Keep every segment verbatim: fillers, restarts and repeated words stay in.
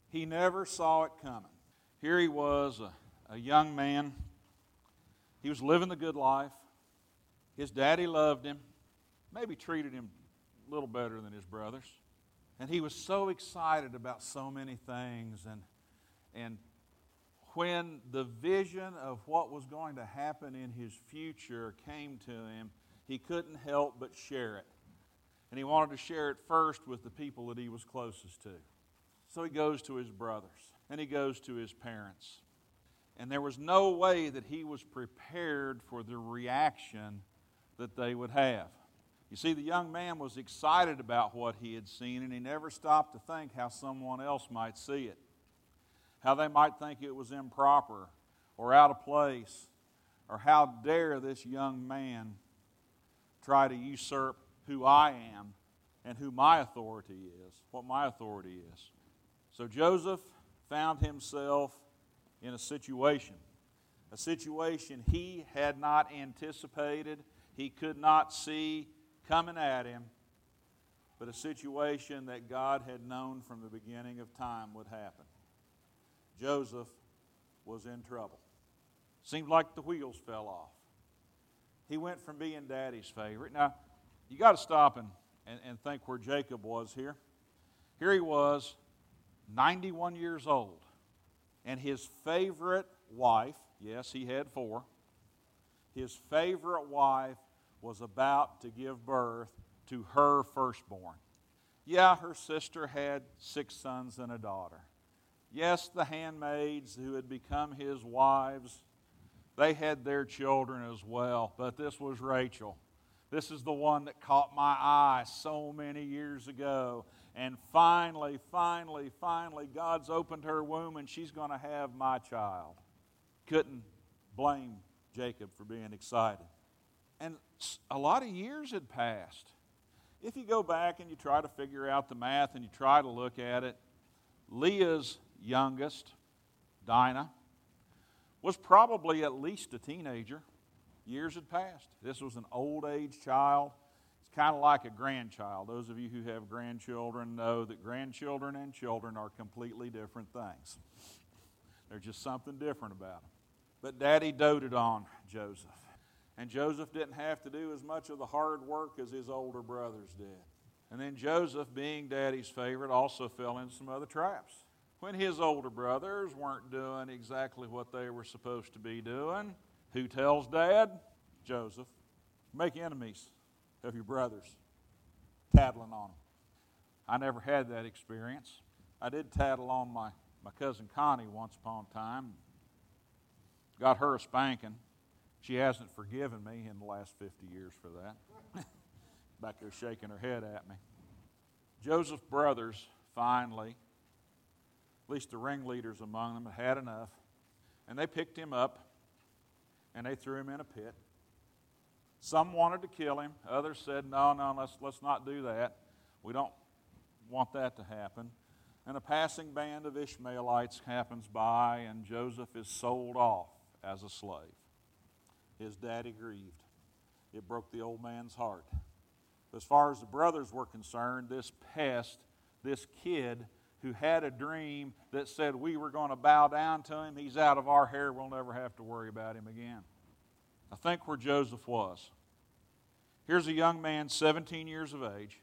He never saw it coming. Here he was, a, a young man. He was living the good life. His daddy loved him, maybe treated him a little better than his brothers. And he was so excited about so many things. And, and when the vision of what was going to happen in his future came to him, he couldn't help but share it. And he wanted to share it first with the people that he was closest to. So he goes to his brothers, and he goes to his parents. And there was no way that he was prepared for the reaction that they would have. You see, the young man was excited about what he had seen, and he never stopped to think how someone else might see it, how they might think it was improper or out of place, or how dare this young man try to usurp who I am and who my authority is, what my authority is. So Joseph found himself in a situation, a situation he had not anticipated, he could not see coming at him, but a situation that God had known from the beginning of time would happen. Joseph was in trouble. Seemed like the wheels fell off. He went from being daddy's favorite. Now, you got to stop and, and, and think where Jacob was here. Here he was, ninety-one years old, and his favorite wife, yes, he had four, his favorite wife was about to give birth to her firstborn. Yeah, her sister had six sons and a daughter. Yes, the handmaids who had become his wives, they had their children as well, but this was Rachel. This is the one that caught my eye so many years ago. And finally, finally, finally, God's opened her womb and she's going to have my child. Couldn't blame Jacob for being excited. And a lot of years had passed. If you go back and you try to figure out the math and you try to look at it, Leah's youngest, Dinah, was probably at least a teenager. Years had passed. This was an old age child. It's kind of like a grandchild. Those of you who have grandchildren know that grandchildren and children are completely different things. There's just something different about them. But Daddy doted on Joseph. And Joseph didn't have to do as much of the hard work as his older brothers did. And then Joseph, being Daddy's favorite, also fell into some other traps. When his older brothers weren't doing exactly what they were supposed to be doing, who tells Dad? Joseph. Make enemies of your brothers, tattling on them. I never had that experience. I did tattle on my, my cousin Connie once upon a time. Got her a spanking. She hasn't forgiven me in the last fifty years for that. Back there shaking her head at me. Joseph's brothers finally, at least the ringleaders among them, had had enough. And they picked him up and they threw him in a pit. Some wanted to kill him. Others said, no, no, let's, let's not do that. We don't want that to happen. And a passing band of Ishmaelites happens by, and Joseph is sold off as a slave. His daddy grieved. It broke the old man's heart. As far as the brothers were concerned, this pest, this kid who had a dream that said we were going to bow down to him, he's out of our hair, we'll never have to worry about him again. I think where Joseph was. Here's a young man, seventeen years of age.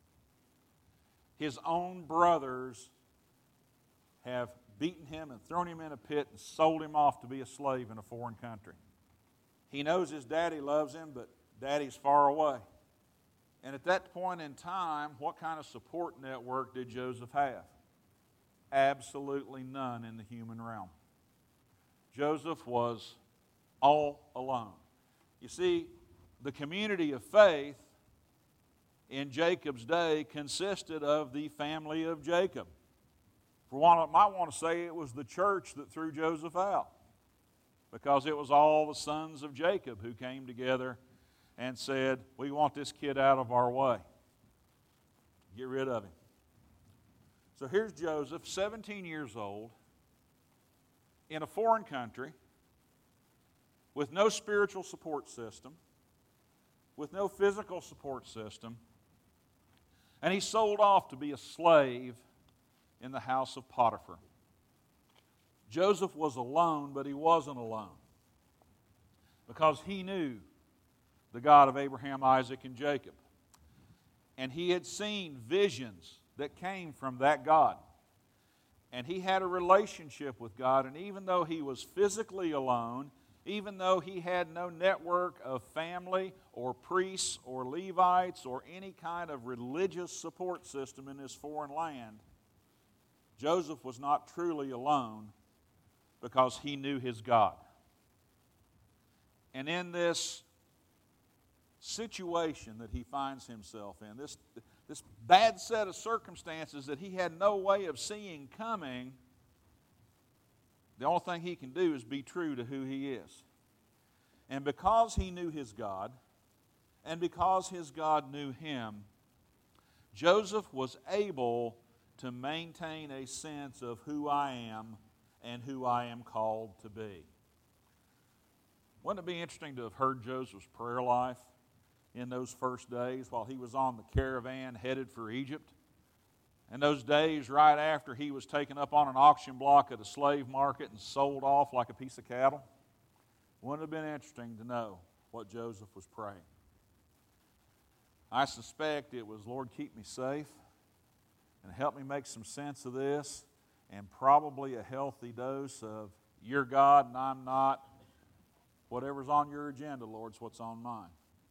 His own brothers have beaten him and thrown him in a pit and sold him off to be a slave in a foreign country. He knows his daddy loves him, but daddy's far away. And at that point in time, what kind of support network did Joseph have? Absolutely none in the human realm. Joseph was all alone. You see, the community of faith in Jacob's day consisted of the family of Jacob. For one, I might want to say it was the church that threw Joseph out, because it was all the sons of Jacob who came together and said, we want this kid out of our way. Get rid of him. So here's Joseph, seventeen years old, in a foreign country, with no spiritual support system, with no physical support system, and he's sold off to be a slave in the house of Potiphar. Joseph was alone, but he wasn't alone, because he knew the God of Abraham, Isaac, and Jacob. And he had seen visions that came from that God. And he had a relationship with God, and even though he was physically alone, even though he had no network of family or priests or Levites or any kind of religious support system in this foreign land, Joseph was not truly alone because he knew his God. And in this situation that he finds himself in, this, this bad set of circumstances that he had no way of seeing coming, the only thing he can do is be true to who he is. And because he knew his God, and because his God knew him, Joseph was able to maintain a sense of who I am and who I am called to be. Wouldn't it be interesting to have heard Joseph's prayer life in those first days while he was on the caravan headed for Egypt? And those days right after he was taken up on an auction block at a slave market and sold off like a piece of cattle? Wouldn't it have been interesting to know what Joseph was praying? I suspect it was, Lord, keep me safe and help me make some sense of this, and probably a healthy dose of you're God and I'm not. Whatever's on your agenda, Lord, is what's on mine.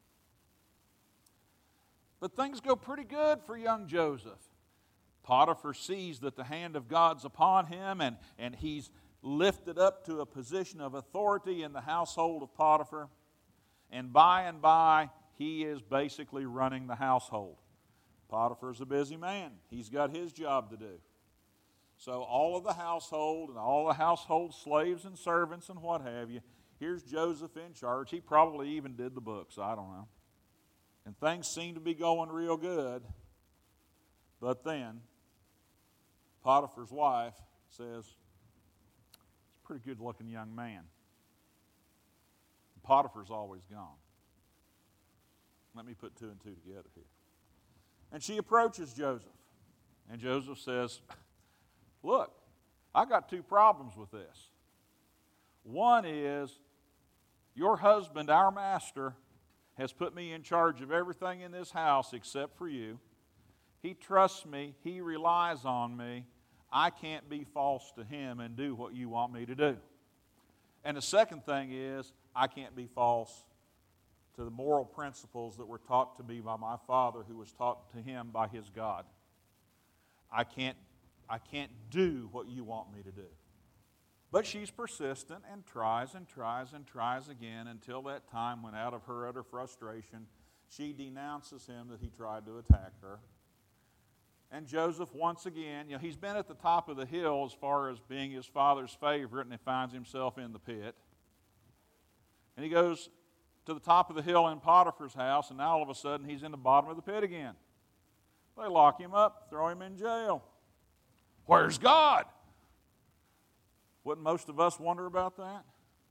But things go pretty good for young Joseph. Potiphar sees that the hand of God's upon him, and, and he's lifted up to a position of authority in the household of Potiphar. And by and by, he is basically running the household. Potiphar's a busy man. He's got his job to do. So all of the household and all the household slaves and servants and what have you, here's Joseph in charge. He probably even did the books. I don't know. And things seem to be going real good. But then, Potiphar's wife says, "It's a pretty good-looking young man." Potiphar's always gone. Let me put two and two together here. And she approaches Joseph. And Joseph says, "Look, I got two problems with this. One is, your husband, our master, has put me in charge of everything in this house except for you. He trusts me. He relies on me. I can't be false to him and do what you want me to do. And the second thing is, I can't be false to the moral principles that were taught to me by my father, who was taught to him by his God. I can't, I can't do what you want me to do." But she's persistent and tries and tries and tries again until that time when, out of her utter frustration, she denounces him that he tried to attack her. And Joseph, once again, you know, he's been at the top of the hill as far as being his father's favorite, and he finds himself in the pit. And he goes to the top of the hill in Potiphar's house, and now all of a sudden he's in the bottom of the pit again. They lock him up, throw him in jail. Where's God? Wouldn't most of us wonder about that?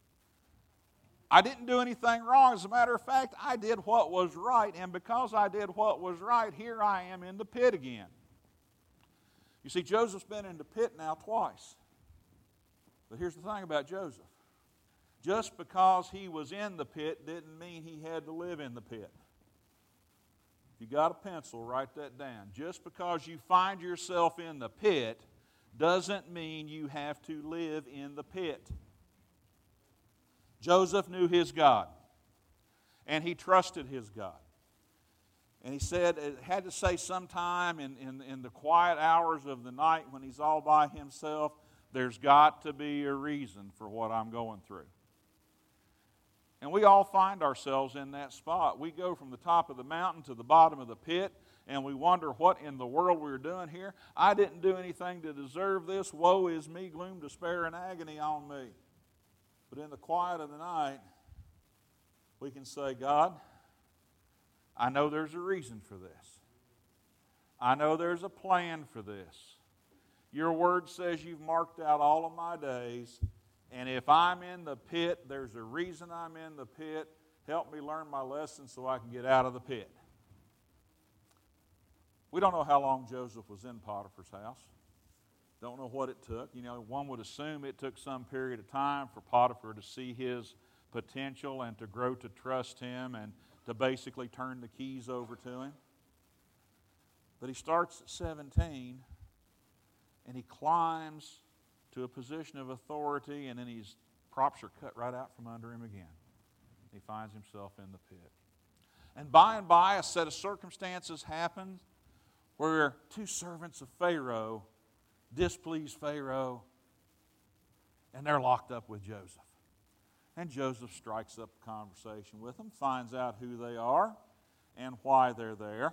I didn't do anything wrong. As a matter of fact, I did what was right, and because I did what was right, here I am in the pit again. You see, Joseph's been in the pit now twice. But here's the thing about Joseph. Just because he was in the pit didn't mean he had to live in the pit. If you got a pencil, write that down. Just because you find yourself in the pit doesn't mean you have to live in the pit. Joseph knew his God, and he trusted his God. And he said, it had to say sometime in, in, in the quiet hours of the night when he's all by himself, there's got to be a reason for what I'm going through. And we all find ourselves in that spot. We go from the top of the mountain to the bottom of the pit, and we wonder what in the world we're doing here. I didn't do anything to deserve this. Woe is me, gloom, despair, and agony on me. But in the quiet of the night, we can say, God, I know there's a reason for this. I know there's a plan for this. Your word says you've marked out all of my days, and if I'm in the pit, there's a reason I'm in the pit. Help me learn my lesson so I can get out of the pit. We don't know how long Joseph was in Potiphar's house. Don't know what it took. You know, one would assume it took some period of time for Potiphar to see his potential and to grow to trust him and to basically turn the keys over to him. But he starts at seventeen, and he climbs to a position of authority, and then his props are cut right out from under him again. He finds himself in the pit. And by and by, a set of circumstances happen where two servants of Pharaoh displease Pharaoh, and they're locked up with Joseph. And Joseph strikes up a conversation with them, finds out who they are and why they're there.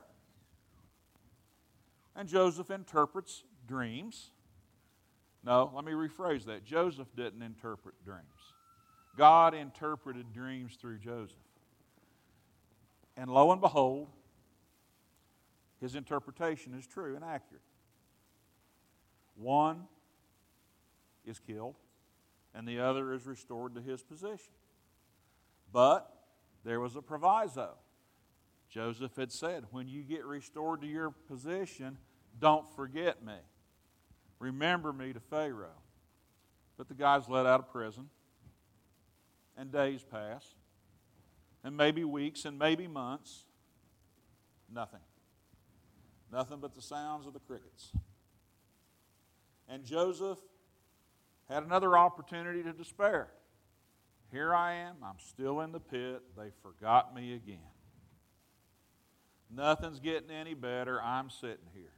And Joseph interprets dreams. No, let me rephrase that. Joseph didn't interpret dreams. God interpreted dreams through Joseph. And lo and behold, his interpretation is true and accurate. One is killed, and the other is restored to his position. But there was a proviso. Joseph had said, when you get restored to your position, don't forget me. Remember me to Pharaoh. But the guy's let out of prison, and days pass, and maybe weeks, and maybe months. Nothing. Nothing but the sounds of the crickets. And Joseph had another opportunity to despair. Here I am, I'm still in the pit, they forgot me again. Nothing's getting any better, I'm sitting here.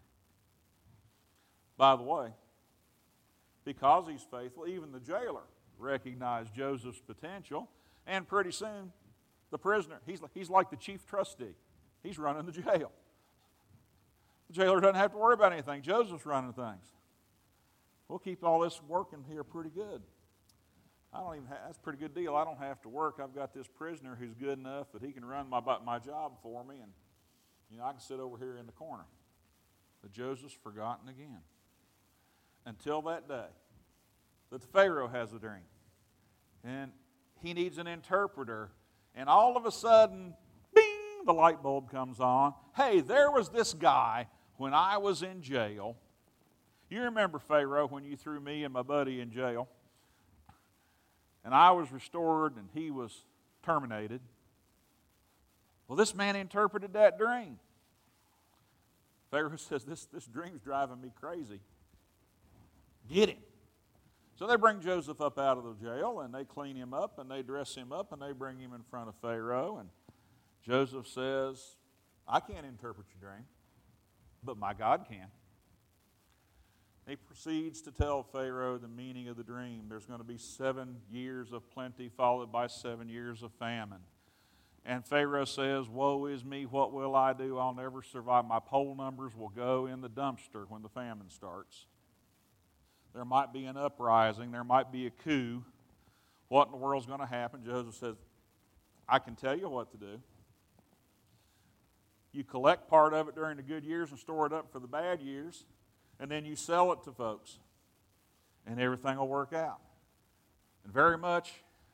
By the way, because he's faithful, even the jailer recognized Joseph's potential, and pretty soon, the prisoner, he's, he's like the chief trustee. He's running the jail. The jailer doesn't have to worry about anything. Joseph's running things. We'll keep all this working here pretty good. I don't even have, that's a pretty good deal. I don't have to work. I've got this prisoner who's good enough that he can run my, my job for me, and you know I can sit over here in the corner. But Joseph's forgotten again. Until that day that the Pharaoh has a dream. And he needs an interpreter. And all of a sudden, bing, the light bulb comes on. Hey, there was this guy when I was in jail. You remember, Pharaoh, when you threw me and my buddy in jail, and I was restored and he was terminated. Well, this man interpreted that dream. Pharaoh says, this, this dream's driving me crazy. Get him. So they bring Joseph up out of the jail, and they clean him up, and they dress him up, and they bring him in front of Pharaoh. And Joseph says, I can't interpret your dream, but my God can. He proceeds to tell Pharaoh the meaning of the dream. There's going to be seven years of plenty followed by seven years of famine. And Pharaoh says, woe is me, what will I do? I'll never survive. My poll numbers will go in the dumpster when the famine starts. There might be an uprising. There might be a coup. What in the world's going to happen? Joseph says, I can tell you what to do. You collect part of it during the good years and store it up for the bad years. And then you sell it to folks, and everything will work out. And very much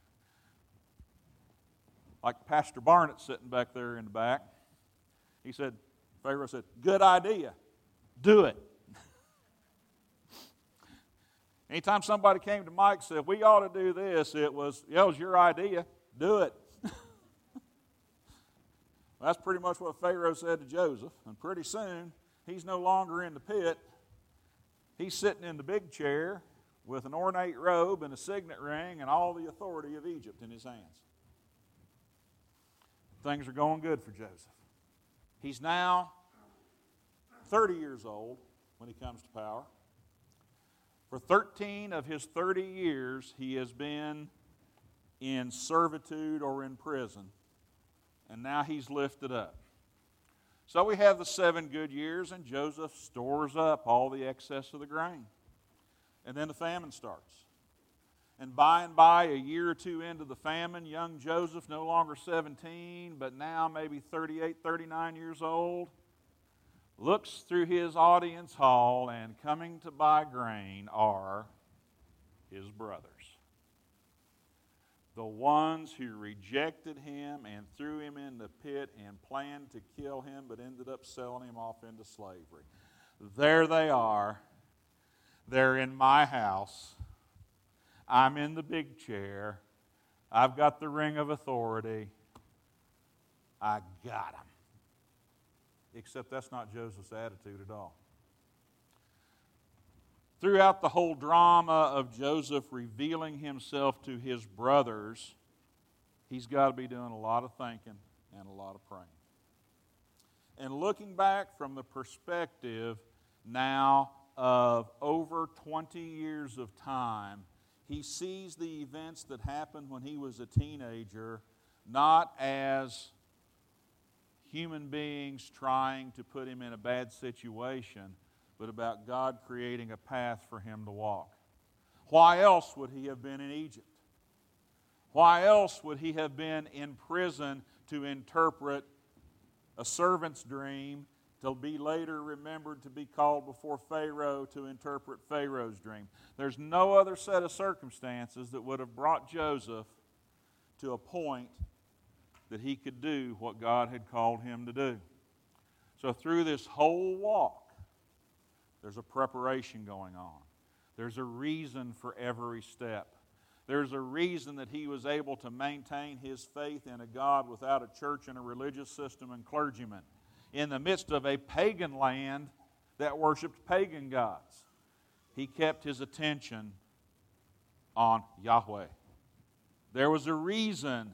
like Pastor Barnett sitting back there in the back, he said, Pharaoh said, good idea, do it. Anytime somebody came to Mike and said, we ought to do this, it was, yeah, it was your idea, do it. Well, that's pretty much what Pharaoh said to Joseph, and pretty soon, he's no longer in the pit. He's sitting in the big chair with an ornate robe and a signet ring and all the authority of Egypt in his hands. Things are going good for Joseph. He's now thirty years old when he comes to power. For thirteen of his thirty years, he has been in servitude or in prison, and now he's lifted up. So we have the seven good years, and Joseph stores up all the excess of the grain. And then the famine starts. And by and by, a year or two into the famine, young Joseph, no longer seventeen, but now maybe thirty-eight, thirty-nine years old, looks through his audience hall, and coming to buy grain are his brothers. The ones who rejected him and threw him in the pit and planned to kill him but ended up selling him off into slavery. There they are. They're in my house. I'm in the big chair. I've got the ring of authority. I got them. Except that's not Joseph's attitude at all. Throughout the whole drama of Joseph revealing himself to his brothers, he's got to be doing a lot of thinking and a lot of praying. And looking back from the perspective now of over twenty years of time, he sees the events that happened when he was a teenager not as human beings trying to put him in a bad situation, but about God creating a path for him to walk. Why else would he have been in Egypt? Why else would he have been in prison to interpret a servant's dream, to be later remembered to be called before Pharaoh to interpret Pharaoh's dream? There's no other set of circumstances that would have brought Joseph to a point that he could do what God had called him to do. So through this whole walk, there's a preparation going on. There's a reason for every step. There's a reason that he was able to maintain his faith in a God without a church and a religious system and clergymen in the midst of a pagan land that worshiped pagan gods. He kept his attention on Yahweh. There was a reason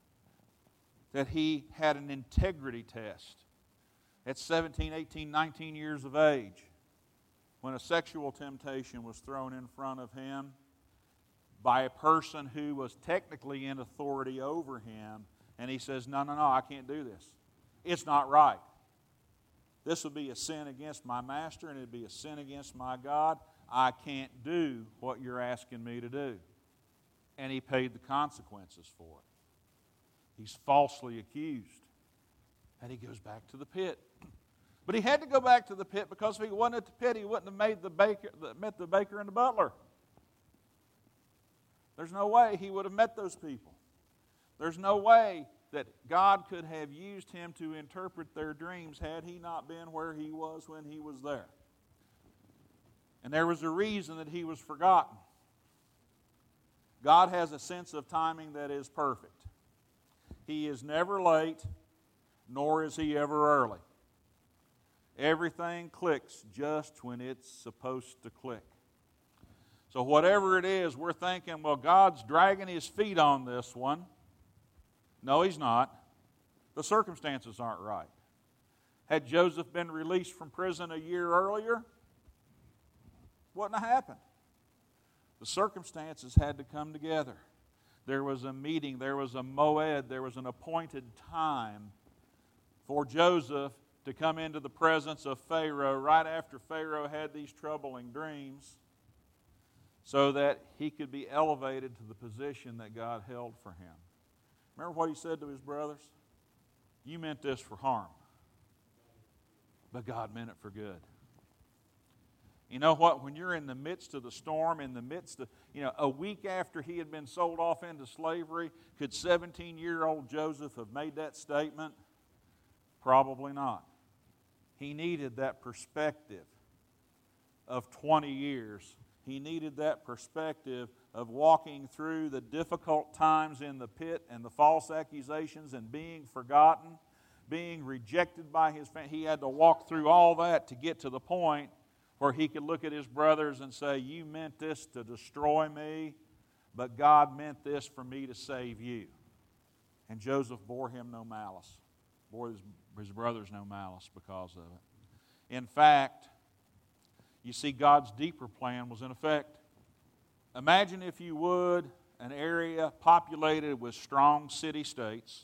that he had an integrity test at seventeen, eighteen, nineteen years of age when a sexual temptation was thrown in front of him by a person who was technically in authority over him, and he says, no, no, no, I can't do this. It's not right. This would be a sin against my master, and it would be a sin against my God. I can't do what you're asking me to do. And he paid the consequences for it. He's falsely accused. And he goes back to the pit. But he had to go back to the pit because if he wasn't at the pit, he wouldn't have made the baker, met the baker and the butler. There's no way he would have met those people. There's no way that God could have used him to interpret their dreams had he not been where he was when he was there. And there was a reason that he was forgotten. God has a sense of timing that is perfect. He is never late, nor is he ever early. Everything clicks just when it's supposed to click. So whatever it is, we're thinking, well, God's dragging his feet on this one. No, he's not. The circumstances aren't right. Had Joseph been released from prison a year earlier, wouldn't have happened. The circumstances had to come together. There was a meeting, there was a moed, there was an appointed time for Joseph to come into the presence of Pharaoh right after Pharaoh had these troubling dreams so that he could be elevated to the position that God held for him. Remember what he said to his brothers? You meant this for harm, but God meant it for good. You know what? When you're in the midst of the storm, in the midst of, you know, a week after he had been sold off into slavery, could seventeen-year-old Joseph have made that statement? Probably not. He needed that perspective of twenty years. He needed that perspective of walking through the difficult times in the pit and the false accusations and being forgotten, being rejected by his family. He had to walk through all that to get to the point where he could look at his brothers and say, you meant this to destroy me, but God meant this for me to save you. And Joseph bore him no malice, bore his, his brothers no malice because of it. In fact, you see, God's deeper plan was in effect. Imagine, if you would, an area populated with strong city-states.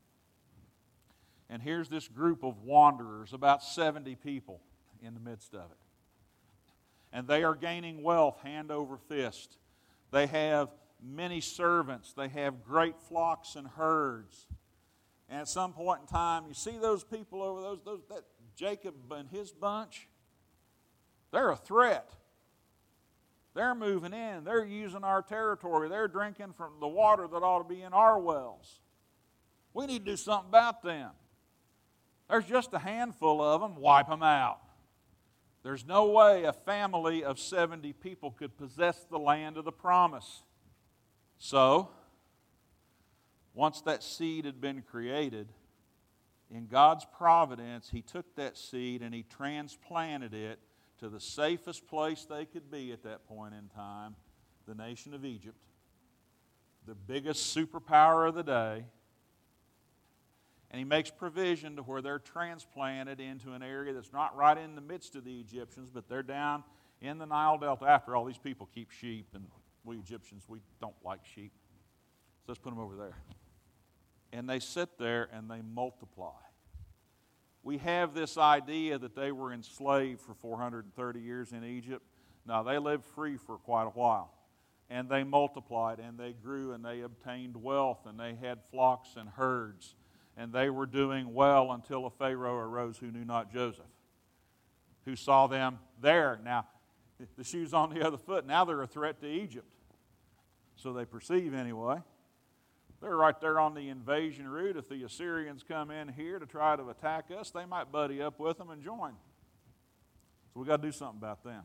And here's this group of wanderers, about seventy people in the midst of it. And they are gaining wealth hand over fist. They have many servants. They have great flocks and herds. And at some point in time, you see those people over those, those that Jacob and his bunch, they're a threat. They're moving in. They're using our territory. They're drinking from the water that ought to be in our wells. We need to do something about them. There's just a handful of them. Wipe them out. There's no way a family of seventy people could possess the land of the promise. So, once that seed had been created, in God's providence, He took that seed and He transplanted it to the safest place they could be at that point in time, the nation of Egypt, the biggest superpower of the day. And He makes provision to where they're transplanted into an area that's not right in the midst of the Egyptians, but they're down in the Nile Delta. After all, these people keep sheep, and we Egyptians, we don't like sheep. So let's put them over there. And they sit there and they multiply. We have this idea that they were enslaved for four hundred thirty years in Egypt. No, they lived free for quite a while. And they multiplied, and they grew, and they obtained wealth, and they had flocks and herds. And they were doing well until a Pharaoh arose who knew not Joseph, who saw them there. Now, the shoe's on the other foot. Now they're a threat to Egypt. So they perceive anyway. They're right there on the invasion route. If the Assyrians come in here to try to attack us, they might buddy up with them and join. So we've got to do something about them.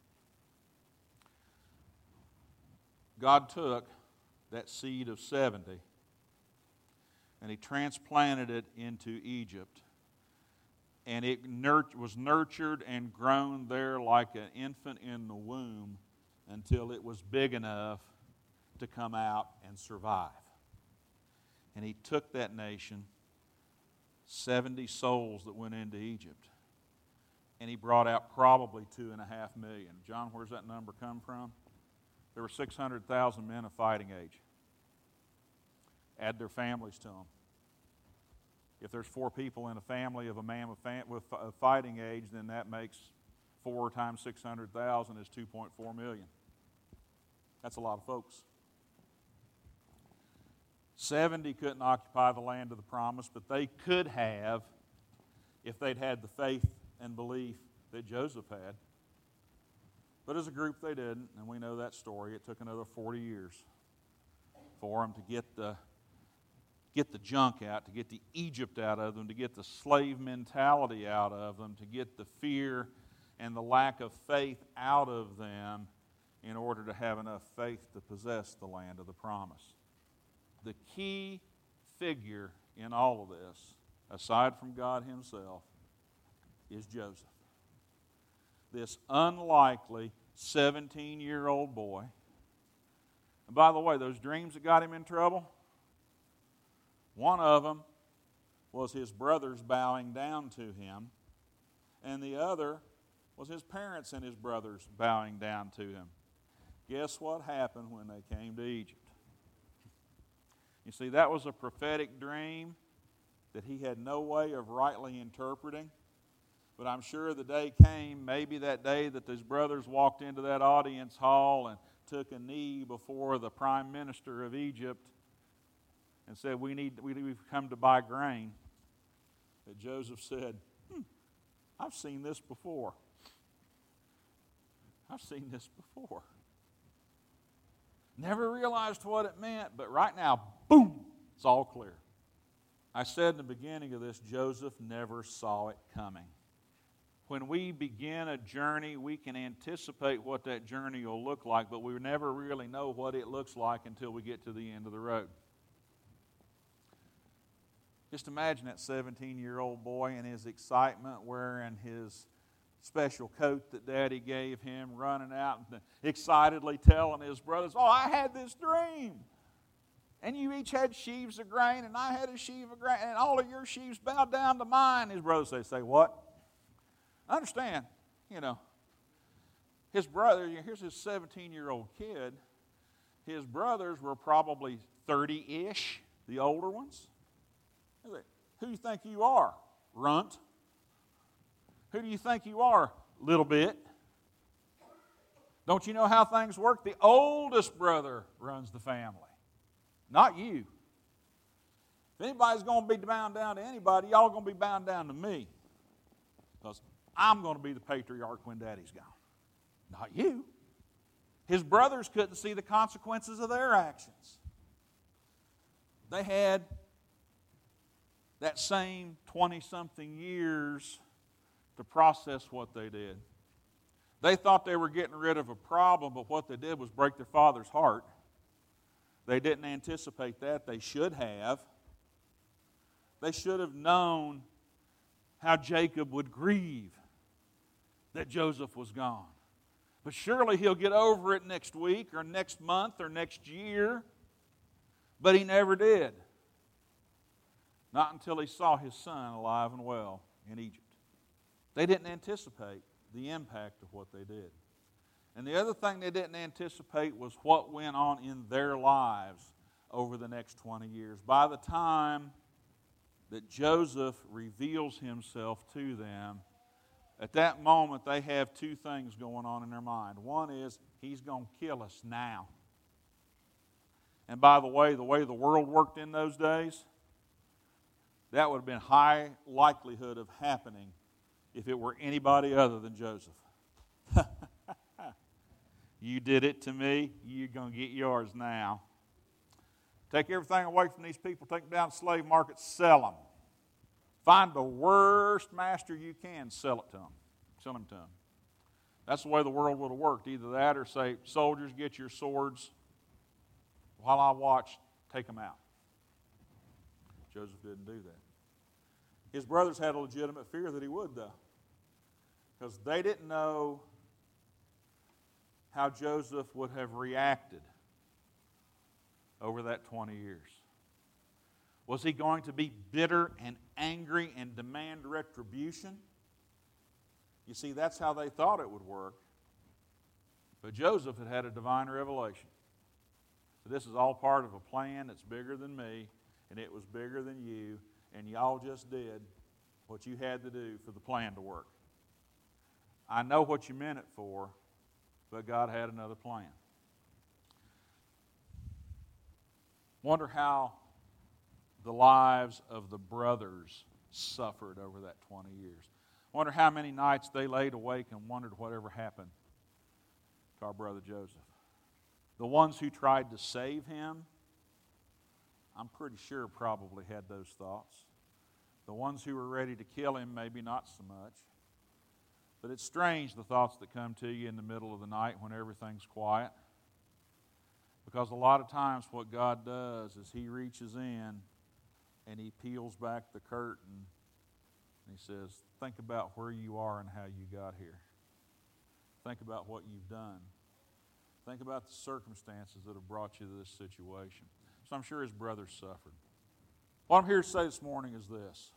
God took that seed of seventy and He transplanted it into Egypt. And it nurt- was nurtured and grown there like an infant in the womb until it was big enough to come out and survive. And He took that nation, seventy souls that went into Egypt, and He brought out probably two and a half million. John, where's that number come from? There were six hundred thousand men of fighting age. Add their families to them. If there's four people in a family of a man with, fam- with a fighting age, then that makes four times six hundred thousand is two point four million. That's a lot of folks. seventy couldn't occupy the land of the promise, but they could have if they'd had the faith and belief that Joseph had. But as a group, they didn't, and we know that story. It took another forty years for them to get the, get the junk out, to get the Egypt out of them, to get the slave mentality out of them, to get the fear and the lack of faith out of them in order to have enough faith to possess the land of the promise. The key figure in all of this, aside from God Himself, is Joseph. This unlikely seventeen-year-old boy. And by the way, those dreams that got him in trouble, one of them was his brothers bowing down to him, and the other was his parents and his brothers bowing down to him. Guess what happened when they came to Egypt? You see, that was a prophetic dream that he had no way of rightly interpreting. But I'm sure the day came, maybe that day that his brothers walked into that audience hall and took a knee before the prime minister of Egypt and said, we need, we, we've come to buy grain. That Joseph said, hmm, I've seen this before. I've seen this before. Never realized what it meant, but right now, boom, it's all clear. I said in the beginning of this, Joseph never saw it coming. When we begin a journey, we can anticipate what that journey will look like, but we never really know what it looks like until we get to the end of the road. Just imagine that seventeen-year-old boy and his excitement, wearing his special coat that Daddy gave him, running out and excitedly telling his brothers, oh, I had this dream. And you each had sheaves of grain, and I had a sheaf of grain, and all of your sheaves bowed down to mine. His brothers say, say what? Understand, you know, his brother, here's his seventeen-year-old kid. His brothers were probably thirty-ish, the older ones. Who do you think you are, runt? Who do you think you are, little bit? Don't you know how things work? The oldest brother runs the family, not you. If anybody's going to be bound down to anybody, y'all are going to be bound down to me. Because I'm going to be the patriarch when Daddy's gone, not you. His brothers couldn't see the consequences of their actions. They had that same twenty-something years to process what they did. They thought they were getting rid of a problem, but what they did was break their father's heart. They didn't anticipate that. They should have. They should have known how Jacob would grieve that Joseph was gone. But surely he'll get over it next week or next month or next year. But he never did. Not until he saw his son alive and well in Egypt. They didn't anticipate the impact of what they did. And the other thing they didn't anticipate was what went on in their lives over the next twenty years. By the time that Joseph reveals himself to them, at that moment they have two things going on in their mind. One is, he's going to kill us now. And by the way, the way the world worked in those days, that would have been high likelihood of happening if it were anybody other than Joseph. You did it to me, you're going to get yours now. Take everything away from these people, take them down to the slave market, sell them. Find the worst master you can, sell it to them. Sell them to them. That's the way the world would have worked. Either that or say, soldiers, get your swords. While I watch, take them out. Joseph didn't do that. His brothers had a legitimate fear that he would, though. Because they didn't know how Joseph would have reacted over that twenty years. Was he going to be bitter and angry and demand retribution? You see, that's how they thought it would work. But Joseph had had a divine revelation. So this is all part of a plan that's bigger than me, and it was bigger than you, and y'all just did what you had to do for the plan to work. I know what you meant it for, but God had another plan. Wonder how the lives of the brothers suffered over that twenty years. Wonder how many nights they laid awake and wondered whatever happened to our brother Joseph. The ones who tried to save him, I'm pretty sure probably had those thoughts. The ones who were ready to kill him, maybe not so much. But it's strange, the thoughts that come to you in the middle of the night when everything's quiet. Because a lot of times what God does is He reaches in and He peels back the curtain and He says, think about where you are and how you got here. Think about what you've done. Think about the circumstances that have brought you to this situation. So I'm sure his brothers suffered. What I'm here to say this morning is this.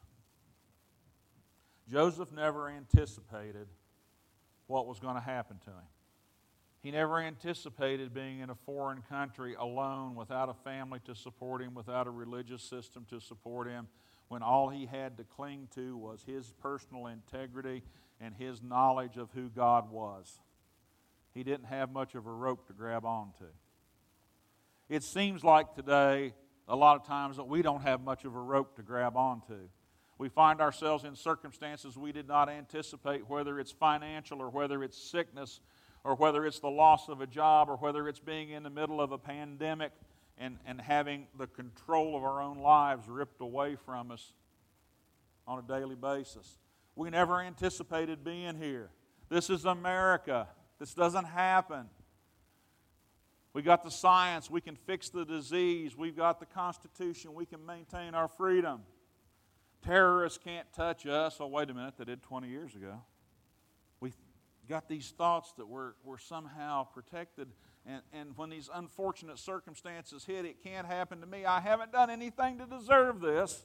Joseph never anticipated what was going to happen to him. He never anticipated being in a foreign country alone, without a family to support him, without a religious system to support him, when all he had to cling to was his personal integrity and his knowledge of who God was. He didn't have much of a rope to grab onto. It seems like today, a lot of times, that we don't have much of a rope to grab onto. We find ourselves in circumstances we did not anticipate, whether it's financial or whether it's sickness or whether it's the loss of a job or whether it's being in the middle of a pandemic and, and having the control of our own lives ripped away from us on a daily basis. We never anticipated being here. This is America. This doesn't happen. We got the science. We can fix the disease. We've got the Constitution. We can maintain our freedom. Terrorists can't touch us. Oh, wait a minute, they did twenty years ago. We got these thoughts that we're, we're somehow protected, and, and when these unfortunate circumstances hit, it can't happen to me. I haven't done anything to deserve this.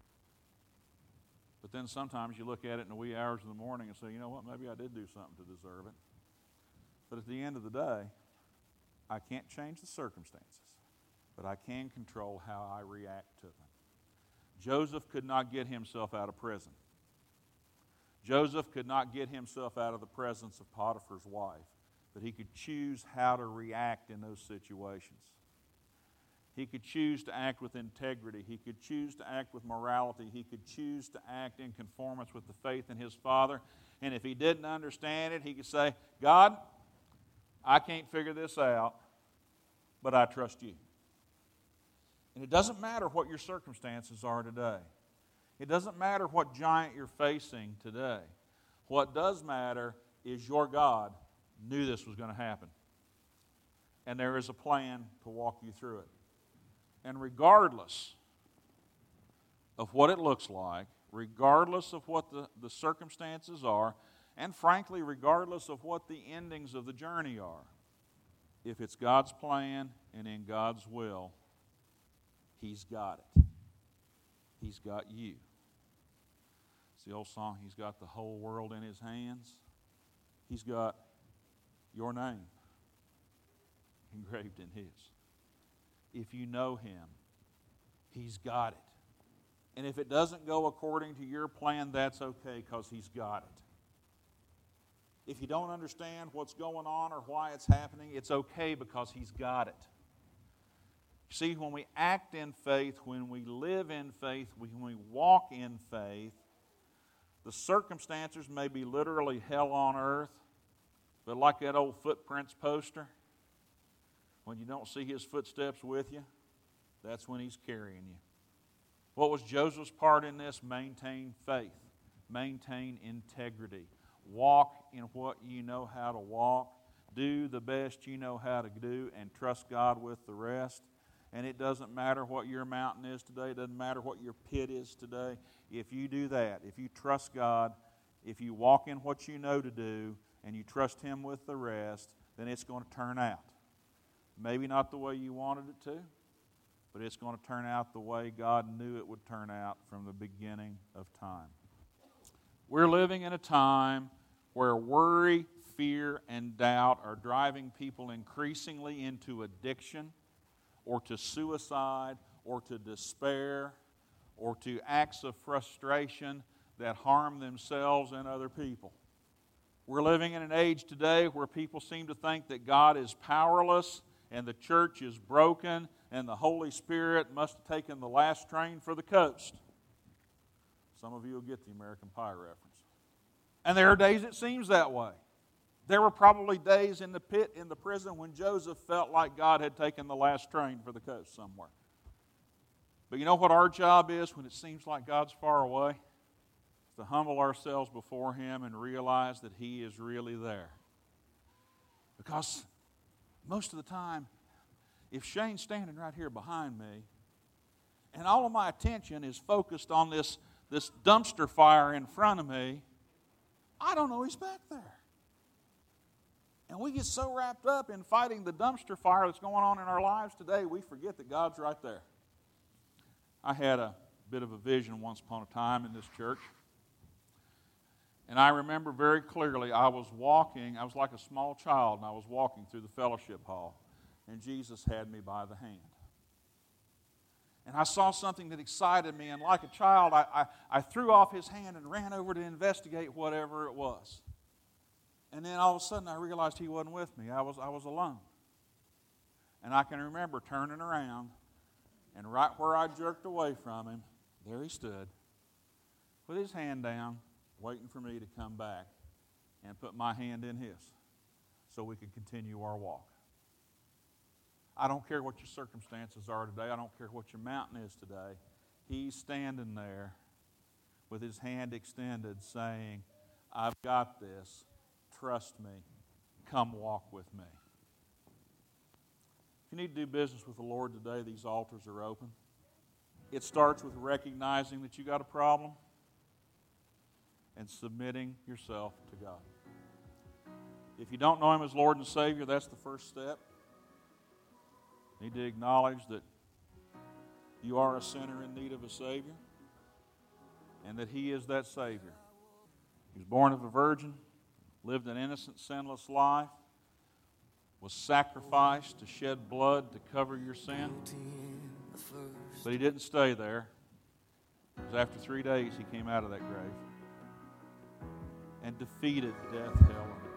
But then sometimes you look at it in the wee hours of the morning and say, you know what, maybe I did do something to deserve it. But at the end of the day, I can't change the circumstances, but I can control how I react to them. Joseph could not get himself out of prison. Joseph could not get himself out of the presence of Potiphar's wife, but he could choose how to react in those situations. He could choose to act with integrity. He could choose to act with morality. He could choose to act in conformance with the faith in his father. And if he didn't understand it, he could say, God, I can't figure this out, but I trust you. And it doesn't matter what your circumstances are today. It doesn't matter what giant you're facing today. What does matter is your God knew this was going to happen. And there is a plan to walk you through it. And regardless of what it looks like, regardless of what the, the circumstances are, and frankly, regardless of what the endings of the journey are, if it's God's plan and in God's will, He's got it. He's got you. It's the old song, He's got the whole world in His hands. He's got your name engraved in His. If you know Him, He's got it. And if it doesn't go according to your plan, that's okay because He's got it. If you don't understand what's going on or why it's happening, it's okay because He's got it. See, when we act in faith, when we live in faith, when we walk in faith, the circumstances may be literally hell on earth, but like that old footprints poster, when you don't see His footsteps with you, that's when He's carrying you. What was Joseph's part in this? Maintain faith. Maintain integrity. Walk in what you know how to walk. Do the best you know how to do and trust God with the rest. And it doesn't matter what your mountain is today. It doesn't matter what your pit is today. If you do that, if you trust God, if you walk in what you know to do and you trust Him with the rest, then it's going to turn out. Maybe not the way you wanted it to, but it's going to turn out the way God knew it would turn out from the beginning of time. We're living in a time where worry, fear, and doubt are driving people increasingly into addiction or to suicide or to despair or to acts of frustration that harm themselves and other people. We're living in an age today where people seem to think that God is powerless and the church is broken and the Holy Spirit must have taken the last train for the coast. Some of you will get the American Pie reference. And there are days it seems that way. There were probably days in the pit, in the prison, when Joseph felt like God had taken the last train for the coast somewhere. But you know what our job is when it seems like God's far away? It's to humble ourselves before Him and realize that He is really there. Because most of the time, if Shane's standing right here behind me, and all of my attention is focused on this, this dumpster fire in front of me, I don't know He's back there. And we get so wrapped up in fighting the dumpster fire that's going on in our lives today, we forget that God's right there. I had a bit of a vision once upon a time in this church. And I remember very clearly, I was walking, I was like a small child, and I was walking through the fellowship hall. And Jesus had me by the hand. And I saw something that excited me, and like a child, I, I, I threw off His hand and ran over to investigate whatever it was. And then all of a sudden I realized He wasn't with me. I was, I was alone. And I can remember turning around, and right where I jerked away from Him, there He stood, with His hand down, waiting for me to come back and put my hand in His so we could continue our walk. I don't care what your circumstances are today. I don't care what your mountain is today. He's standing there with His hand extended saying, I've got this. Trust me. Come walk with me. If you need to do business with the Lord today, these altars are open. It starts with recognizing that you got a problem and submitting yourself to God. If you don't know Him as Lord and Savior, that's the first step. You need to acknowledge that you are a sinner in need of a Savior and that He is that Savior. He was born of a virgin, lived an innocent, sinless life, was sacrificed to shed blood to cover your sin. But He didn't stay there. It was after three days He came out of that grave and defeated death, hell, and